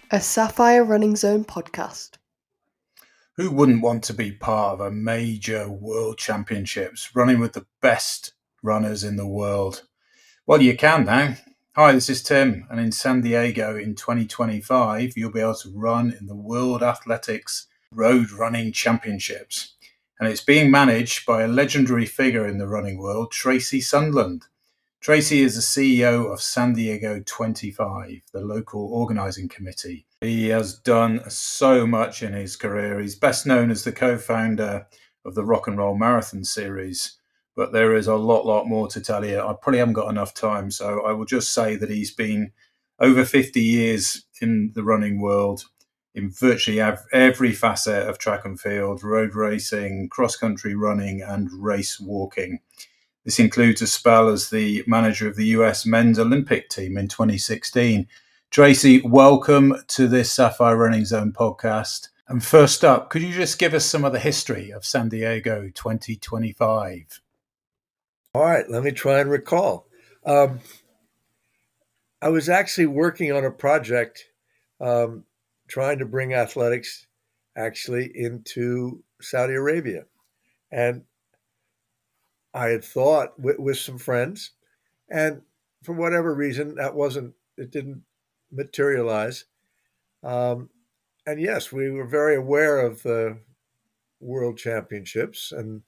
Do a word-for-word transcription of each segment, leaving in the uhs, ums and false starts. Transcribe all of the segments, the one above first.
A Sapphire Running Zone podcast. Who wouldn't want to be part of a major world championships running with the best runners in the world? Well, you can now. Hi, this is Tim, and in San Diego in twenty twenty-five, you'll be able to run in the World Athletics Road Running Championships. And it's being managed by a legendary figure in the running world, Tracy Sunderland. Tracy is the C E O of San Diego twenty-five, the local organising committee. He has done so much in his career. He's best known as the co-founder of the Rock and Roll Marathon series, but there is a lot, lot more to tell you. I probably haven't got enough time, so I will just say that he's been over fifty years in the running world, in virtually every facet of track and field, road racing, cross-country running, and race walking. This includes a spell as the manager of the U S men's Olympic team in twenty sixteen. Tracy, welcome to this Sapphire Running Zone podcast. And first up, could you just give us some of the history of San Diego twenty twenty-five? All right, let me try and recall. Um, I was actually working on a project um, trying to bring athletics actually into Saudi Arabia. And I had thought with, with some friends, and for whatever reason, that wasn't, it didn't materialize. Um, and yes, we were very aware of the World Championships. And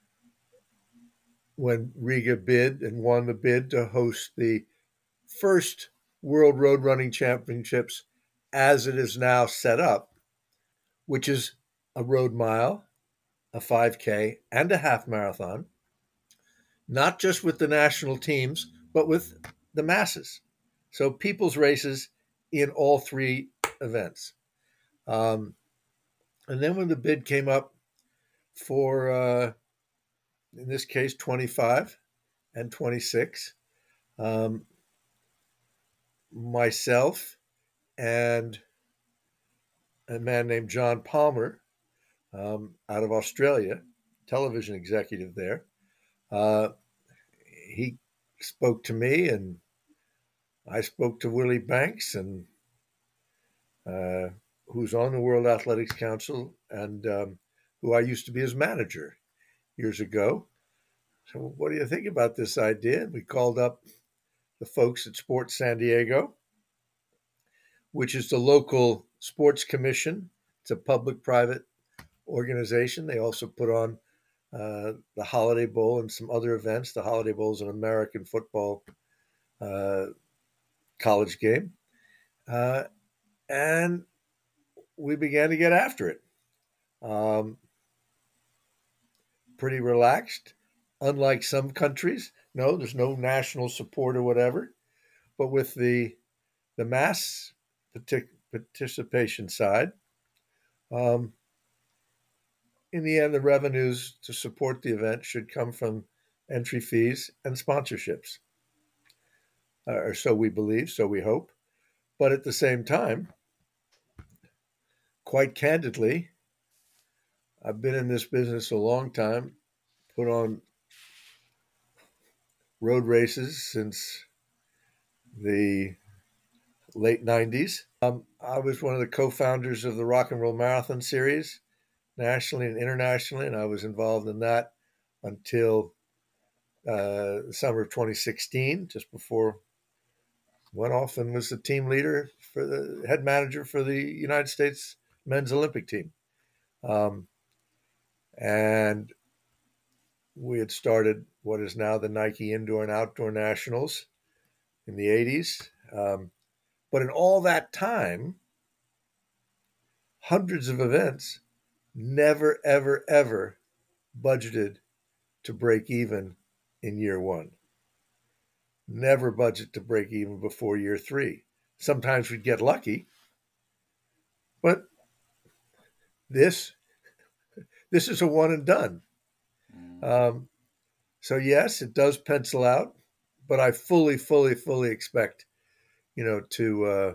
when Riga bid and won the bid to host the first World Road Running Championships as it is now set up, which is a road mile, a five K, and a half marathon, not just with the national teams, but with the masses. So people's races in all three events. Um, and then when the bid came up for, uh, in this case, twenty-five and twenty-six, um, myself and a man named John Palmer um, out of Australia, television executive there, uh, he spoke to me, and I spoke to Willie Banks, and uh, who's on the World Athletics Council, and um, who I used to be his manager years ago. So what do you think about this idea? We called up the folks at Sports San Diego, which is the local sports commission. It's a public-private organization. They also put on uh, the Holiday Bowl and some other events. The Holiday Bowl is an American football uh, college game. Uh, and we began to get after it. Um, pretty relaxed, unlike some countries. No, there's no national support or whatever. But with the the mass partic- participation side, um, in the end, the revenues to support the event should come from entry fees and sponsorships. Uh, or so we believe, so we hope. But at the same time, quite candidly, I've been in this business a long time, put on road races since the late nineties. Um, I was one of the co-founders of the Rock and Roll Marathon series, nationally and internationally, and I was involved in that until uh, the summer of twenty sixteen, just before I went off and was the team leader for the head manager for the United States men's Olympic team. Um, and we had started what is now the Nike Indoor and Outdoor Nationals in the eighties. Um, but in all that time, hundreds of events, never, ever, ever budgeted to break even in year one. Never budget to break even before year three. Sometimes we'd get lucky, but this this is a one and done. Um, so yes, it does pencil out, but I fully, fully, fully expect, you know, to uh,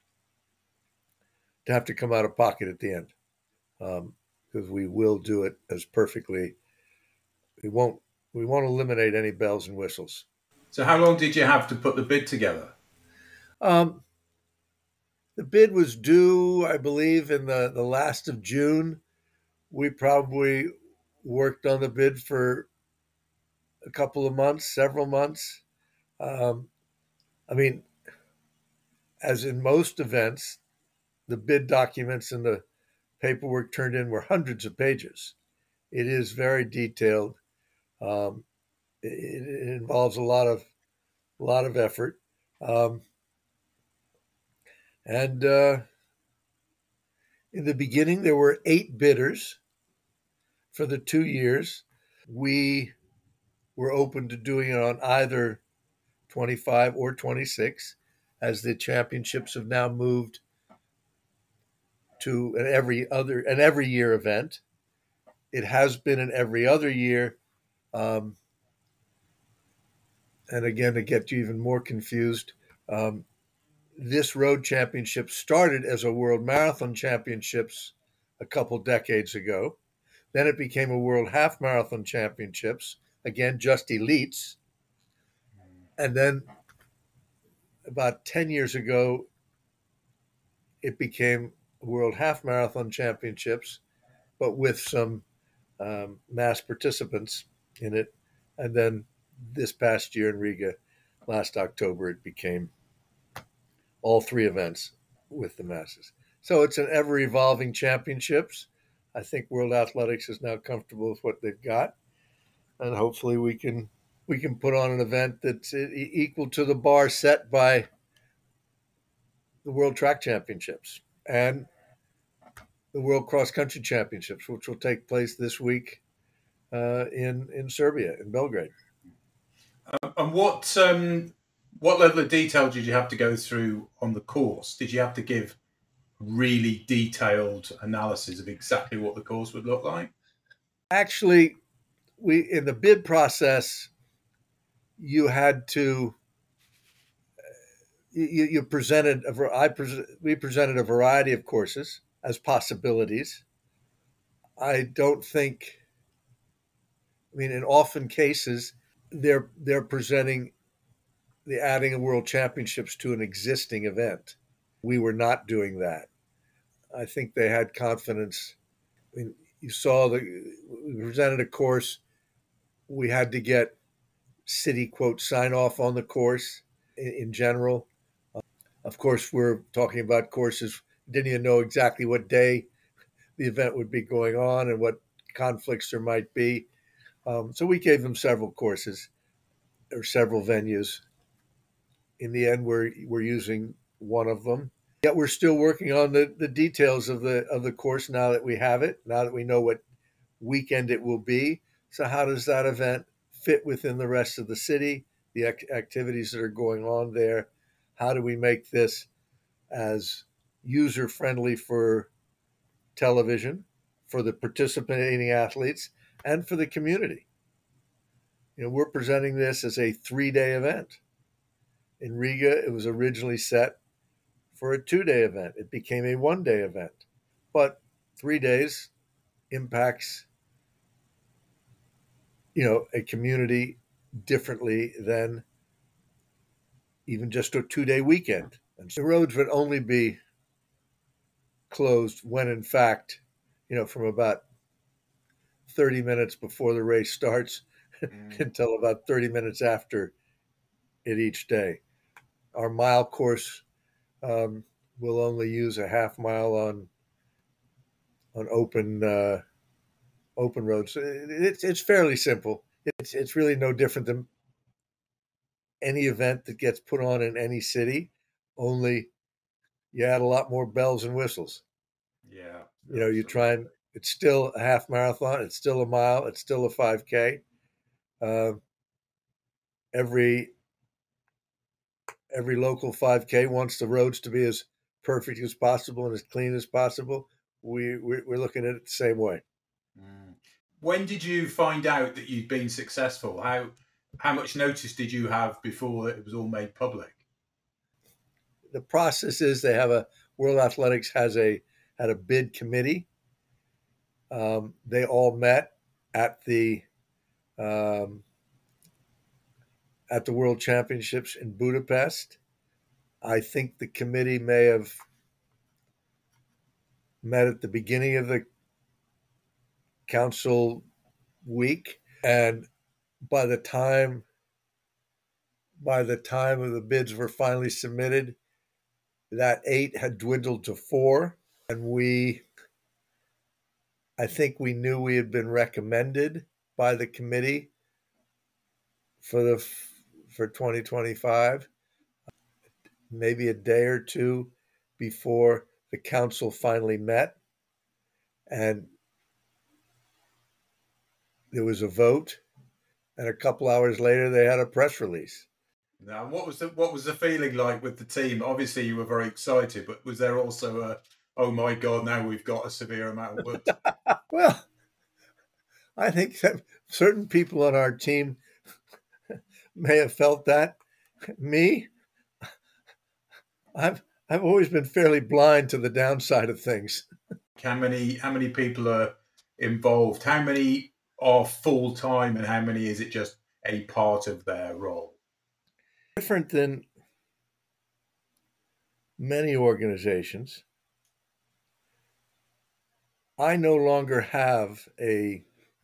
to have to come out of pocket at the end, because um, we will do it as perfectly. We won't we won't eliminate any bells and whistles. So how long did you have to put the bid together? Um, the bid was due, I believe, in the, the last of June. We probably worked on the bid for a couple of months, several months. Um, I mean, as in most events, the bid documents and the paperwork turned in were hundreds of pages. It is very detailed. Um, it, it involves a lot of a lot of effort, um, and uh, in the beginning there were eight bidders for the two years. We were open to doing it on either twenty-five or twenty-six, as the championships have now moved to an every other an every year event. It has been an every other year. Um, and again, to get you even more confused, um, this road championship started as a world marathon championships a couple decades ago. Then it became a world half marathon championships, again, just elites. And then about ten years ago, it became world half marathon championships, but with some um, mass participants in it. And then this past year in Riga, last October, it became all three events with the masses. So it's an ever evolving championships. I think World Athletics is now comfortable with what they've got, and hopefully we can we can put on an event that's equal to the bar set by the World Track Championships and the World Cross Country Championships, which will take place this week uh, in in Serbia, in Belgrade. Uh, and what um, what level of detail did you have to go through on the course? Did you have to give really detailed analysis of exactly what the course would look like? Actually, we in the bid process, you had to you, you presented a, I pres- we presented a variety of courses as possibilities. I don't think. I mean, in often cases, they're they're presenting the adding of world championships to an existing event. We were not doing that. I think they had confidence. I mean, you saw the we presented a course. We had to get city quote sign off on the course in, in general. Uh, of course, we're talking about courses. Didn't even know exactly what day the event would be going on and what conflicts there might be. Um, so we gave them several courses or several venues. In the end, we're we're using one of them. Yet we're still working on the, the details of the of the course now that we have it, now that we know what weekend it will be. So how does that event fit within the rest of the city, the ac- activities that are going on there? How do we make this as user friendly for television, for the participating athletes, and for the community? You know, we're presenting this as a three-day event. In Riga, it was originally set for a two-day event. It became a one-day event. But three days impacts, you know, a community differently than even just a two-day weekend. And the roads would only be closed when, in fact, you know, from about thirty minutes before the race starts mm. until about thirty minutes after it each day. Our mile course um, will only use a half mile on on open uh, open roads. It's it's fairly simple. It's it's really no different than any event that gets put on in any city. Only you add a lot more bells and whistles. Yeah, you know, you try and it's still a half marathon. It's still a mile. It's still a five K. Uh, every every local five K wants the roads to be as perfect as possible and as clean as possible. We we're, we're looking at it the same way. Mm. When did you find out that you'd been successful? How how much notice did you have before it was all made public? The process is they have a World Athletics has a had a bid committee. Um, they all met at the um, at the World Championships in Budapest. I think the committee may have met at the beginning of the council week, and by the time by the time of the bids were finally submitted, that eight had dwindled to four, and we I think we knew we had been recommended by the committee for the for twenty twenty-five, maybe a day or two before the council finally met, and there was a vote, and a couple hours later they had a press release. Now, what was the what was the feeling like with the team? Obviously, you were very excited, but was there also a, oh my God, now we've got a severe amount of work? Well, I think that certain people on our team may have felt that. Me, I've I've always been fairly blind to the downside of things. How many how many people are involved? How many are full time, and how many is it just a part of their role? Different than many organizations, I no longer have a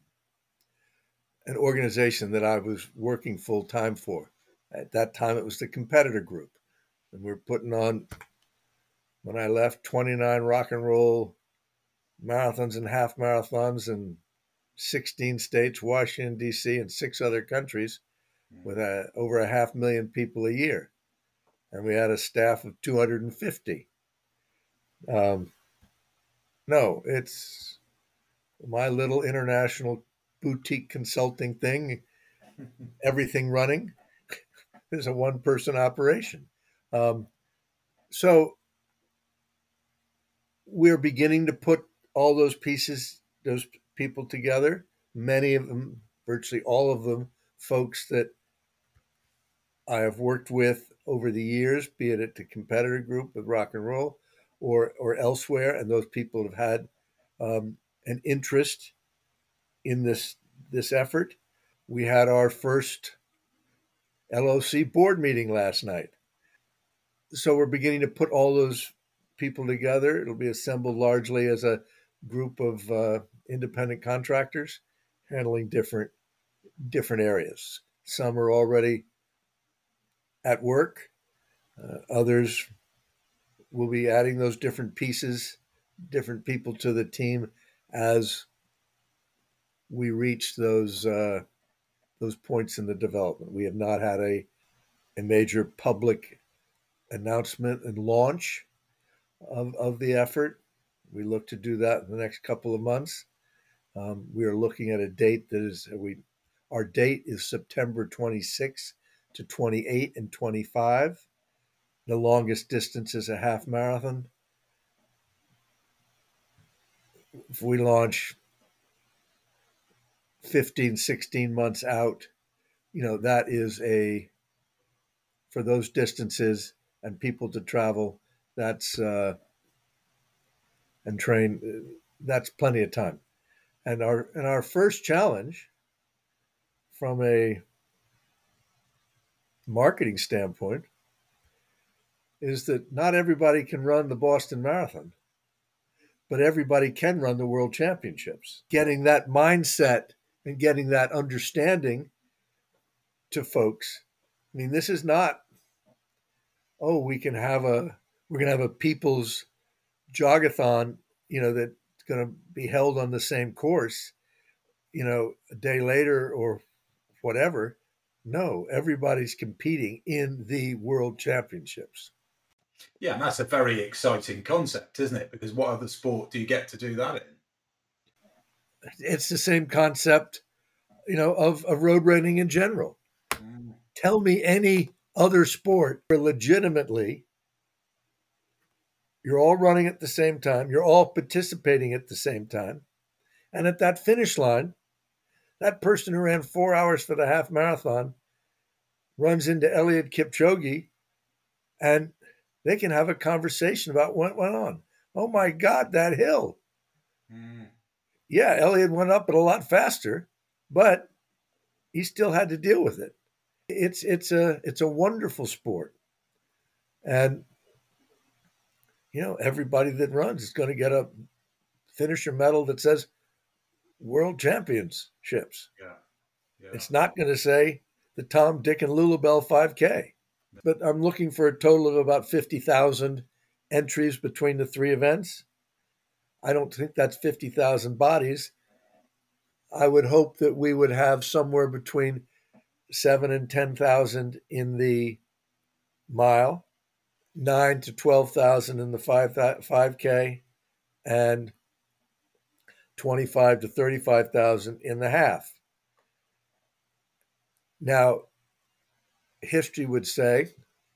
an organization that I was working full time for. At that time, it was the competitor group, and we we're putting on, when I left, twenty-nine rock and roll marathons and half marathons in sixteen states, Washington, D C, and six other countries, with a, over a half million people a year. And we had a staff of two hundred fifty. Um, no, it's my little international boutique consulting thing, everything running is a one-person operation. Um, so we're beginning to put all those pieces, those people together. Many of them, virtually all of them, folks that I have worked with over the years, be it at the competitor group with rock and roll or or elsewhere, and those people have had um, an interest in this this effort. We had our first L O C board meeting last night. So we're beginning to put all those people together. It'll be assembled largely as a group of uh, independent contractors handling different different areas. Some are already at work. Uh, others will be adding those different pieces, different people to the team as we reach those uh, those points in the development. We have not had a a major public announcement and launch of, of the effort. We look to do that in the next couple of months. Um, we are looking at a date that is we our date is September twenty-sixth to twenty-eight and twenty-five. The longest distance is a half marathon. If we launch fifteen, sixteen months out, you know, that is a, for those distances and people to travel, that's, uh, and train, that's plenty of time. And our, and our first challenge from a marketing standpoint is that not everybody can run the Boston Marathon, but everybody can run the World Championships. Getting that mindset and getting that understanding to folks. I mean, this is not, oh, we can have a, we're going to have a people's jogathon, you know, that's going to be held on the same course, you know, a day later or whatever. No, everybody's competing in the World Championships. Yeah, and that's a very exciting concept, isn't it? Because what other sport do you get to do that in? It's the same concept, you know, of, of road running in general. Mm. Tell me any other sport where legitimately you're all running at the same time, you're all participating at the same time, and at that finish line, that person who ran four hours for the half marathon runs into Eliud Kipchoge, and they can have a conversation about what went on. Oh my God, that hill. Mm. Yeah, Eliud went up it a lot faster, but he still had to deal with it. It's it's a it's a wonderful sport. And you know, everybody that runs is going to get a finisher medal that says World Championships. Yeah. Yeah. It's not going to say the Tom, Dick, and Lulabelle five K. But I'm looking for a total of about fifty thousand entries between the three events. I don't think that's fifty thousand bodies. I would hope that we would have somewhere between seven and ten thousand in the mile, nine to twelve thousand in the five K, and twenty-five to thirty-five thousand in the half. Now, history would say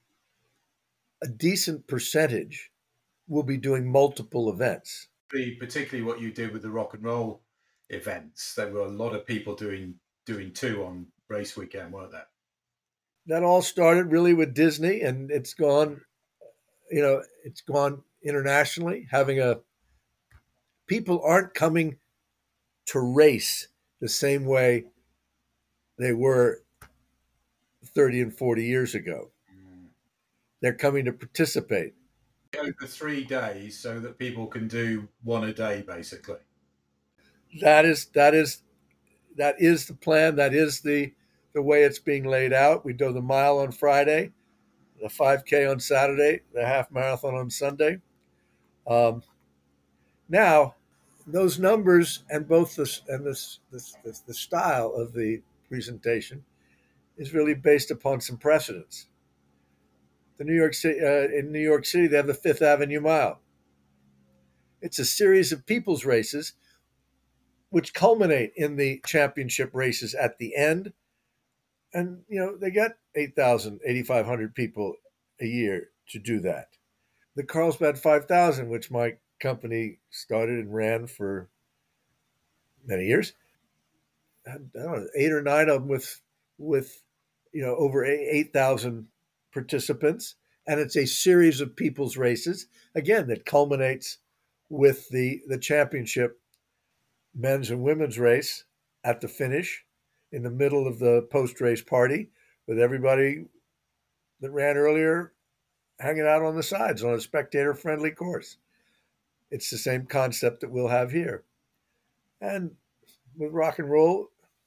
a decent percentage will be doing multiple events. Particularly what you did with the rock and roll events. There were a lot of people doing doing two on race weekend, weren't there? That all started really with Disney, and it's gone, you know, it's gone internationally. Having a people aren't coming to race the same way they were thirty and forty years ago. Mm. They're coming to participate. Over three days so that people can do one a day, basically. That is that is that is the plan. That is the the way it's being laid out. We do the mile on Friday, the five K on Saturday, the half marathon on Sunday. Um, now, those numbers and both this and this, this, this the style of the presentation is really based upon some precedents. The New York City uh, in New York City, they have the Fifth Avenue Mile. It's a series of people's races which culminate in the championship races at the end. And, you know, they got eight thousand, eighty-five hundred people a year to do that. The Carlsbad five thousand, which my company started and ran for many years, I don't know, eight or nine of them with, with you know, over eight thousand participants. And it's a series of people's races, again, that culminates with the, the championship men's and women's race at the finish in the middle of the post-race party with everybody that ran earlier hanging out on the sides on a spectator-friendly course. It's the same concept that we'll have here. And with rock and roll,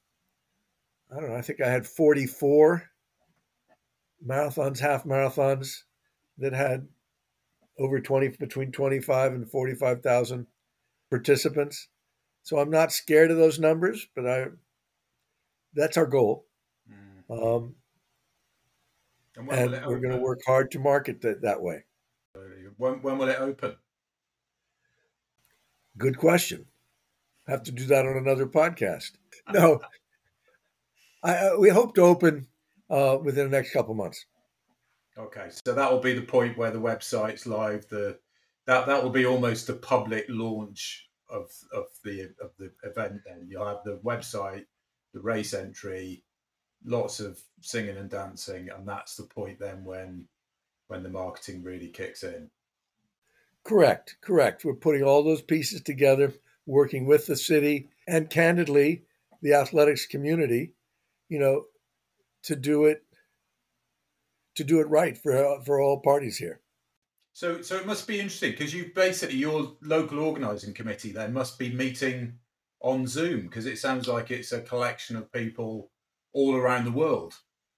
I don't know, I think I had forty-four marathons, half marathons that had over twenty, between twenty-five and forty-five thousand participants. So I'm not scared of those numbers, but I, that's our goal. Mm. Um, and, and we're going to work hard to market that, that way. When, when will it open? Good question. Have to do that on another podcast. No, I, we hope to open uh, within the next couple of months. Okay, so that will be the point where the website's live. The that that will be almost the public launch of of the of the event. Then you'll have the website, the race entry, lots of singing and dancing, and that's the point then when when the marketing really kicks in. Correct, correct. We're putting all those pieces together, working with the city and candidly the athletics community, you know, to do it to do it right for for all parties here. So so it must be interesting because you basically your local organising committee then must be meeting on Zoom because it sounds like it's a collection of people all around the world.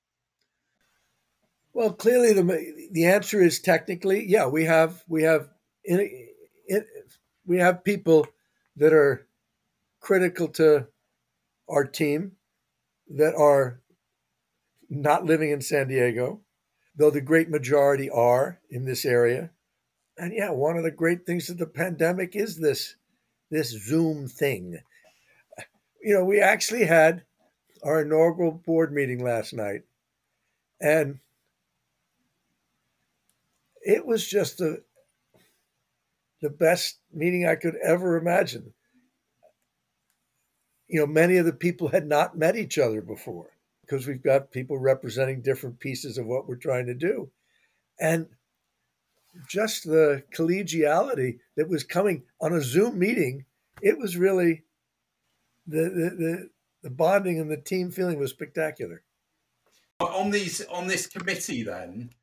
Well, clearly the the answer is technically, yeah, we have we have in, in, we have people that are critical to our team that are not living in San Diego, though the great majority are in this area. And yeah, one of the great things of the pandemic is this, this Zoom thing. You know, we actually had our inaugural board meeting last night, and it was just the, the best meeting I could ever imagine. You know, many of the people had not met each other before because we've got people representing different pieces of what we're trying to do. And just the collegiality that was coming on a Zoom meeting, it was really, the the, the, the bonding and the team feeling was spectacular. On these on this committee then,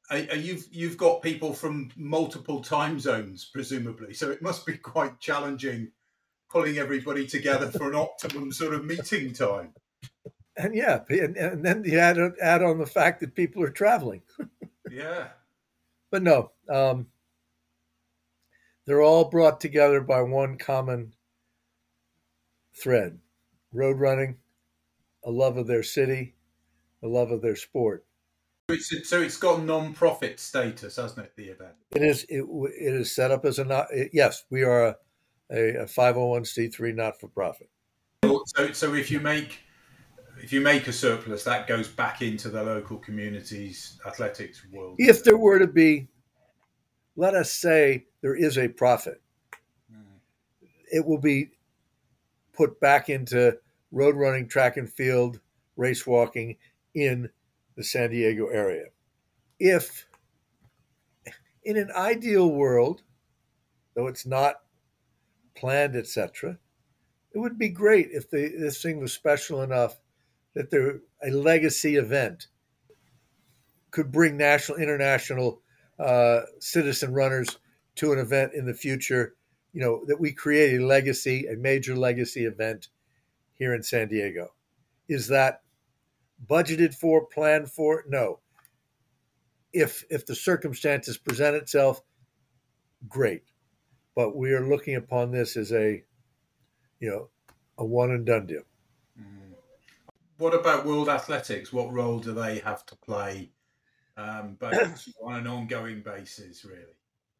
are, are you've you've got people from multiple time zones, presumably, so it must be quite challenging pulling everybody together for an optimum sort of meeting time. And yeah, and, and then you add add on the fact that people are traveling. Yeah. But no, um, they're all brought together by one common thread: road running, a love of their city, a love of their sport. It's, so it's got non-profit status, hasn't it? The event. It is. It, it is set up as a not. It, yes, we are a, a five oh one c three not-for-profit. So, so if you make if you make a surplus, that goes back into the local community's athletics world. If there were to be, let us say, there is a profit, mm. it will be put back into road running, track and field, race walking in the San Diego area. If, in an ideal world, though it's not planned, et cetera, it would be great if the, this thing was special enough that there a legacy event could bring national, international uh, citizen runners to an event in the future. You know, that we create a legacy, a major legacy event here in San Diego. Is that budgeted for, planned for? No. If if the circumstances present itself, great. But we are looking upon this as a, you know, a one and done deal. Mm. What about World Athletics? What role do they have to play, um, but on an ongoing basis, really?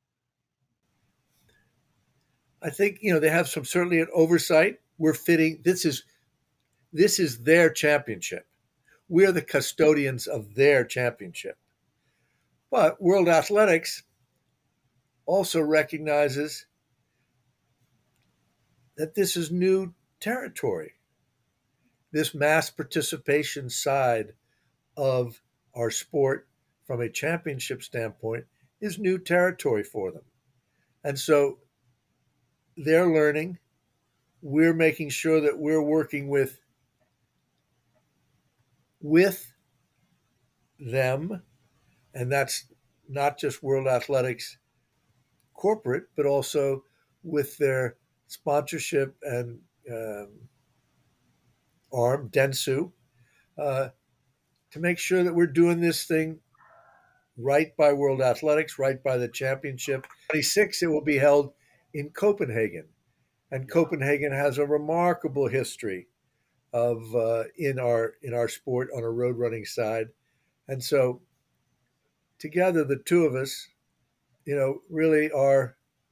I think, you know, they have some certainly an oversight. We're fitting. This is this is their championship. We're the custodians of their championship. But World Athletics also recognizes that this is new territory. This mass participation side of our sport from a championship standpoint is new territory for them. And so they're learning. We're making sure that we're working with, with them. And that's not just World Athletics corporate, but also with their sponsorship and um, arm, Dentsu, uh, to make sure that we're doing this thing right by World Athletics, right by the championship. twenty-six, it will be held in Copenhagen. And Copenhagen has a remarkable history of uh, in our in our sport on a road running side. And so together, the two of us, you know, really are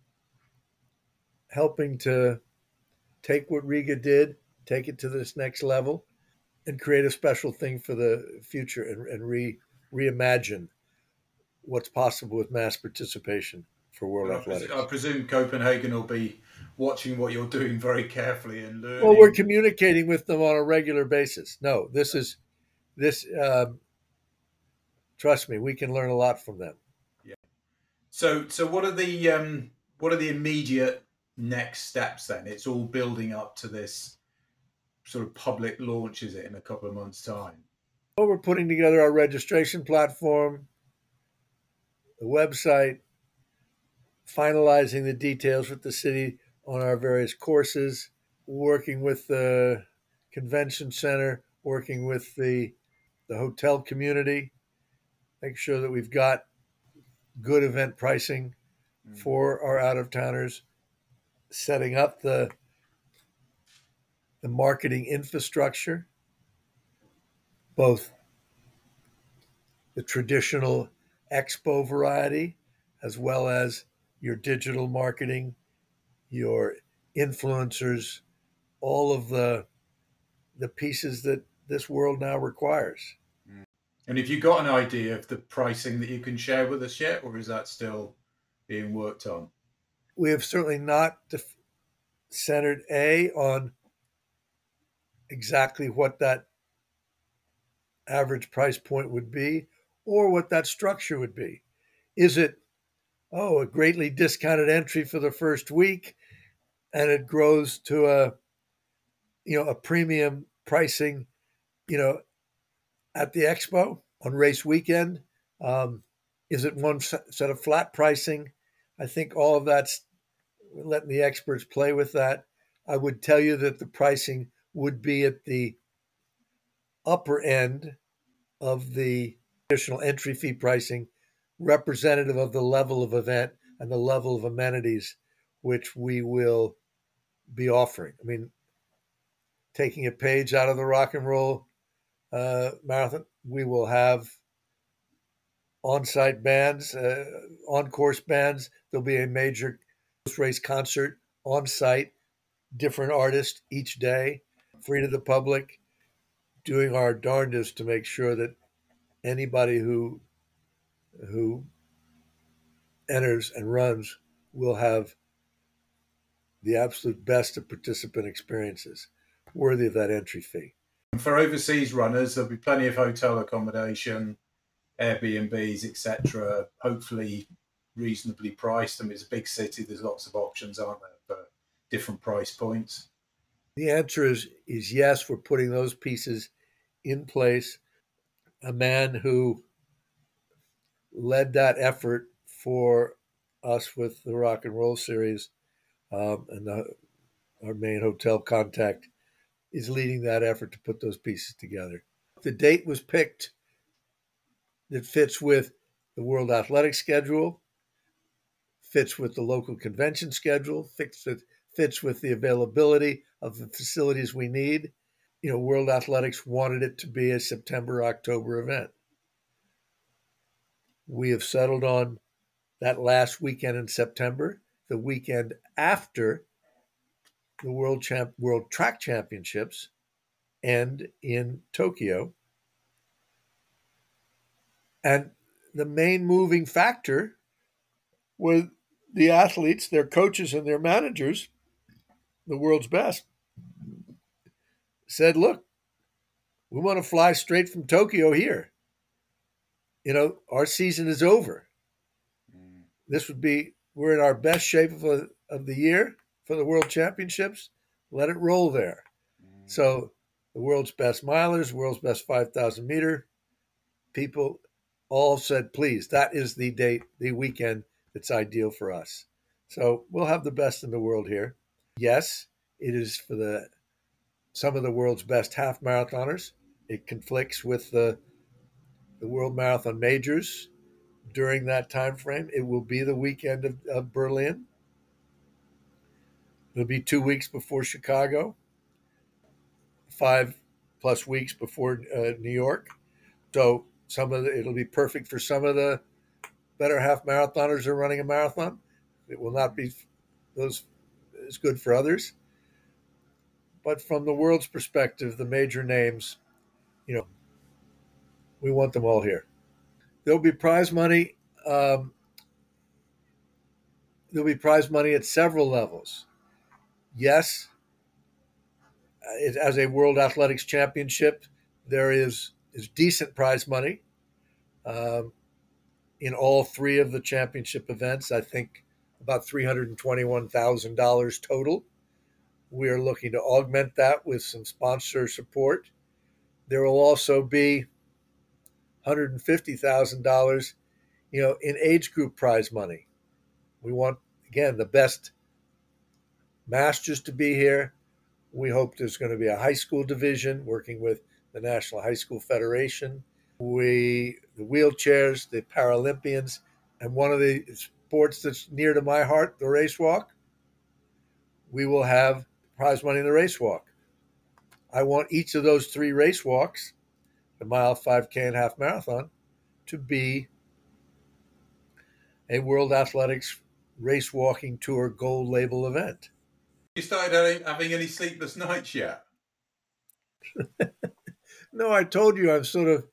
helping to take what Riga did, take it to this next level, and create a special thing for the future and, and re reimagine what's possible with mass participation for World well, Athletics. I presume Copenhagen will be watching what you're doing very carefully and learning. Well, we're communicating with them on a regular basis. No, this is this. Um, trust me, we can learn a lot from them. Yeah. So, so what are the um, what are the immediate next steps then? It's all building up to this sort of public launch, is it, in a couple of months' time? Well, we're putting together our registration platform, the website, finalizing the details with the city on our various courses, working with the convention center, working with the the hotel community, make sure that we've got good event pricing mm. for our out-of-towners, setting up the the marketing infrastructure, both the traditional expo variety as well as your digital marketing, your influencers, all of the the pieces that this world now requires. And have you got an idea of the pricing that you can share with us yet, or is that still being worked on? We have certainly not def- centered A on exactly what that average price point would be or what that structure would be. Is it, oh, a greatly discounted entry for the first week and it grows to a, you know, a premium pricing, you know, at the expo on race weekend? Um, Is it one set of flat pricing? I think all of that's letting the experts play with that. I would tell you that the pricing would be at the upper end of the traditional entry fee pricing, representative of the level of event and the level of amenities which we will be offering. I mean, taking a page out of the Rock and Roll uh, Marathon, we will have on-site bands, uh, on-course bands. There'll be a major race concert on-site, different artists each day, free to the public, doing our darndest to make sure that anybody who who enters and runs will have the absolute best of participant experiences, worthy of that entry fee. For overseas runners, there'll be plenty of hotel accommodation, Airbnbs, et cetera. Hopefully, reasonably priced. I mean, it's a big city. There's lots of options, aren't there, for different price points? The answer is is yes. We're putting those pieces in place. A man who led that effort for us with the Rock and Roll series, um, and the, our main hotel contact is leading that effort to put those pieces together. The date was picked that fits with the World Athletics schedule, fits with the local convention schedule, fits with, fits with the availability of the facilities we need. You know, World Athletics wanted it to be a September, October event. We have settled on that last weekend in September, the weekend after the World Champ World Track Championships end in Tokyo. And the main moving factor was the athletes, their coaches, and their managers, the world's best, said, look, we want to fly straight from Tokyo here. You know, our season is over. Mm. This would be, we're in our best shape of, a, of the year for the World Championships. Let it roll there. Mm. So the world's best milers, world's best five thousand meter people all said, please, that is the date, the weekend that's ideal for us. So we'll have the best in the world here. Yes, it is for the some of the world's best half marathoners. It conflicts with the the World Marathon Majors during that time frame. It will be the weekend of, of Berlin. It'll be two weeks before Chicago, five plus weeks before uh, New York. So some of the, it'll be perfect for some of the better half marathoners who are running a marathon. It will not be those as good for others. But from the world's perspective, the major names, you know, we want them all here. There'll be prize money. Um, there'll be prize money at several levels. Yes, it, as a World Athletics Championship, there is, is decent prize money um, in all three of the championship events. I think about three hundred twenty-one thousand dollars total. We are looking to augment that with some sponsor support. There will also be one hundred fifty thousand dollars, you know, in age group prize money. We want, again, the best masters to be here. We hope there's going to be a high school division working with the National High School Federation. We, the wheelchairs, the Paralympians, and one of the sports that's near to my heart, the race walk. We will have prize money in the race walk. I want each of those three race walks, the mile, five K, and half marathon, to be a World Athletics Race Walking Tour Gold Label event. You started having any sleepless nights yet? No, I told you I'm sort of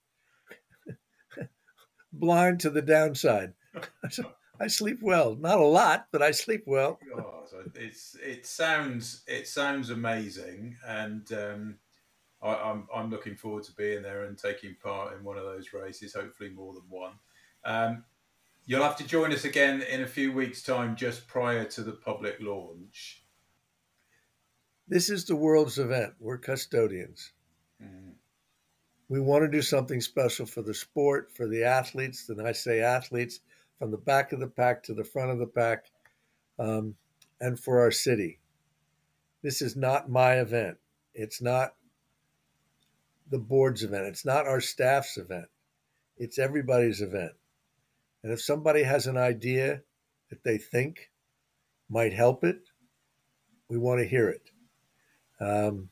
blind to the downside. I sleep well, not a lot, but I sleep well. God, it's it sounds it sounds amazing, and um, I, I'm I'm looking forward to being there and taking part in one of those races. Hopefully, more than one. Um, you'll have to join us again in a few weeks' time, just prior to the public launch. This is the world's event. We're custodians. Mm. We want to do something special for the sport, for the athletes, and I say athletes, from the back of the pack to the front of the pack, um, and for our city. This is not my event. It's not the board's event. It's not our staff's event. It's everybody's event. And if somebody has an idea that they think might help it, we want to hear it. Um,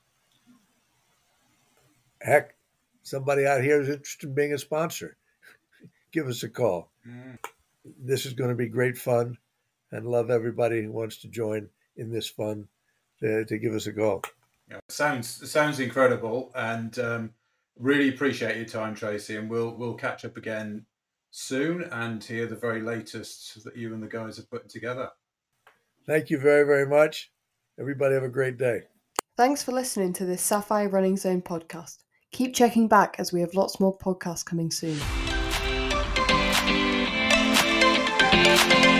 heck, somebody out here is interested in being a sponsor. Give us a call. Mm. This is going to be great fun, and love everybody who wants to join in this fun to, to give us a call. Yeah, it sounds it sounds incredible, and um, really appreciate your time, Tracy. And we'll we'll catch up again soon and hear the very latest that you and the guys are putting together. Thank you very, very much. Everybody have a great day. Thanks for listening to this Sapphire Running Zone podcast. Keep checking back as we have lots more podcasts coming soon.